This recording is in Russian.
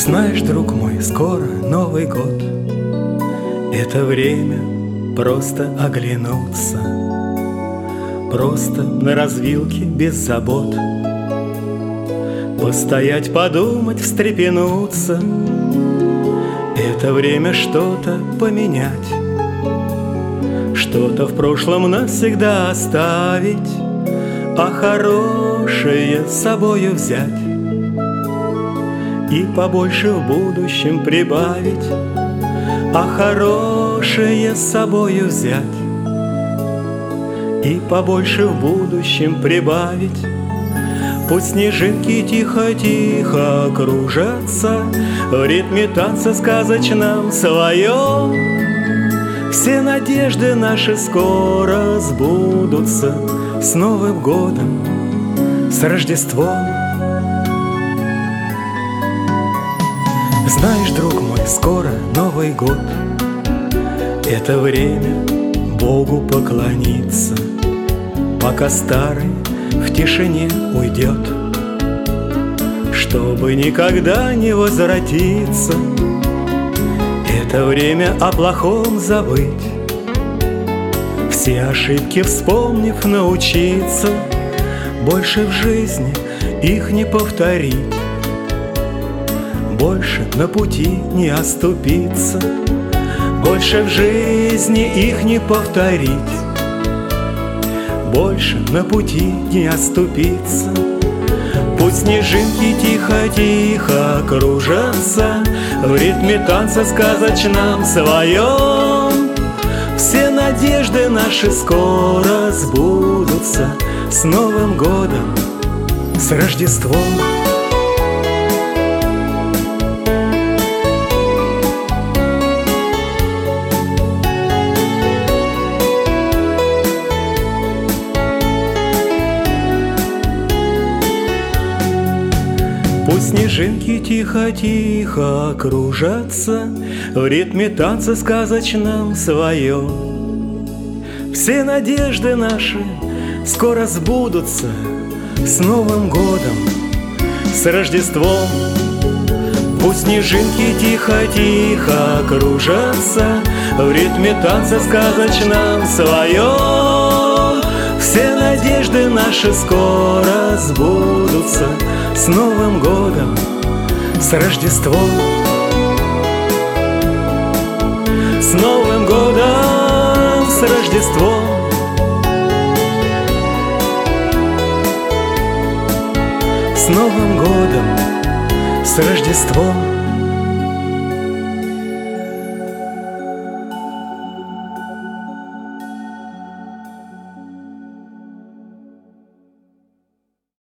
Знаешь, друг мой, скоро Новый год. Это время просто оглянуться, просто на развилке без забот, постоять, подумать, встрепенуться. Это время что-то поменять, что-то в прошлом навсегда оставить, а хорошее с собою взять и побольше в будущем прибавить, а хорошее с собою взять и побольше в будущем прибавить. Пусть снежинки тихо-тихо кружатся в ритме танца сказочном своем. Все надежды наши скоро сбудутся с Новым годом, с Рождеством. Знаешь, друг мой, скоро Новый год. Это время Богу поклониться, пока старый в тишине уйдет, чтобы никогда не возвратиться. Это время о плохом забыть, все ошибки вспомнив научиться, больше в жизни их не повторить, больше на пути не оступиться, больше в жизни их не повторить, больше на пути не оступиться. Пусть снежинки тихо-тихо кружатся в ритме танца сказочном своем. Все надежды наши скоро сбудутся с Новым годом, с Рождеством. Пусть снежинки тихо-тихо кружатся в ритме танца сказочном своем. Все надежды наши скоро сбудутся с Новым годом, с Рождеством. Пусть снежинки тихо-тихо кружатся в ритме танца сказочном своем. Все надежды наши скоро сбудутся с Новым годом, с Рождеством. С Новым годом, с Рождеством. С Новым годом, с Рождеством.